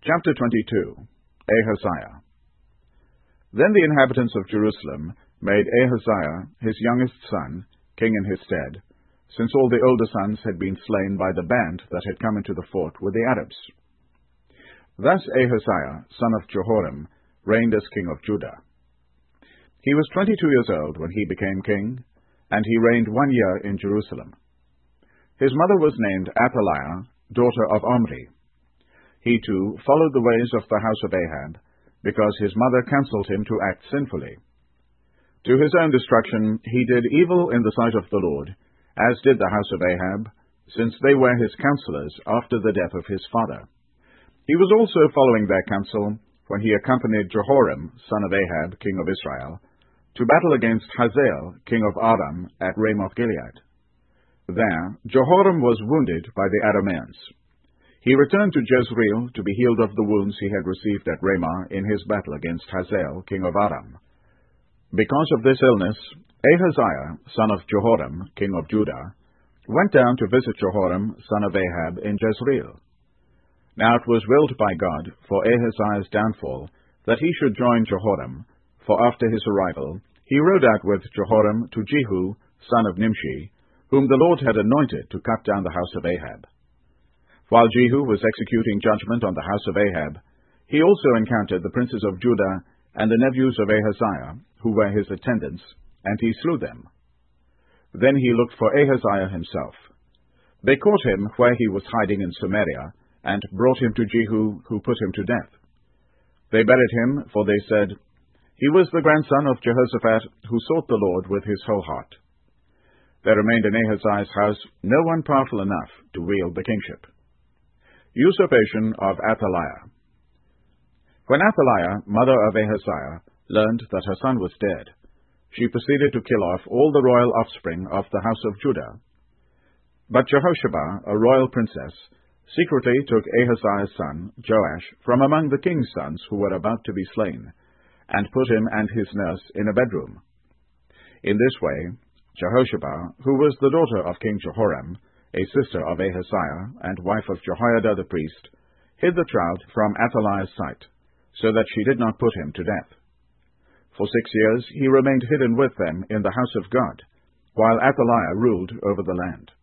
Chapter 22. Ahaziah. Then the inhabitants of Jerusalem made Ahaziah his youngest son king in his stead, since all the older sons had been slain by the band that had come into the fort with the Arabs. Thus Ahaziah, son of Jehoram, reigned as king of Judah. He was 22 years old when he became king, and he reigned 1 year in Jerusalem. His mother was named Athaliah, daughter of Omri. He too followed the ways of the house of Ahab, because his mother counselled him to act sinfully. To his own destruction he did evil in the sight of the Lord, as did the house of Ahab, since they were his counselors after the death of his father. He was also following their counsel when he accompanied Jehoram, son of Ahab, king of Israel, to battle against Hazael, king of Aram, at Ramoth-Gilead. There Jehoram was wounded by the Arameans. He returned to Jezreel to be healed of the wounds he had received at Ramah in his battle against Hazael, king of Aram. Because of this illness, Ahaziah, son of Jehoram, king of Judah, went down to visit Jehoram, son of Ahab, in Jezreel. Now it was willed by God for Ahaziah's downfall that he should join Jehoram, for after his arrival he rode out with Jehoram to Jehu, son of Nimshi, whom the Lord had anointed to cut down the house of Ahab. While Jehu was executing judgment on the house of Ahab, he also encountered the princes of Judah and the nephews of Ahaziah, who were his attendants, and he slew them. Then he looked for Ahaziah himself. They caught him where he was hiding in Samaria, and brought him to Jehu, who put him to death. They buried him, for they said, "He was the grandson of Jehoshaphat, who sought the Lord with his whole heart." There remained in Ahaziah's house no one powerful enough to wield the kingship. Usurpation of Athaliah. When Athaliah, mother of Ahaziah, learned that her son was dead, she proceeded to kill off all the royal offspring of the house of Judah. But Jehosheba, a royal princess, secretly took Ahaziah's son, Joash, from among the king's sons who were about to be slain, and put him and his nurse in a bedroom. In this way, Jehosheba, who was the daughter of King Jehoram, a sister of Ahaziah and wife of Jehoiada the priest, hid the child from Athaliah's sight, so that she did not put him to death. For 6 years he remained hidden with them in the house of God, while Athaliah ruled over the land.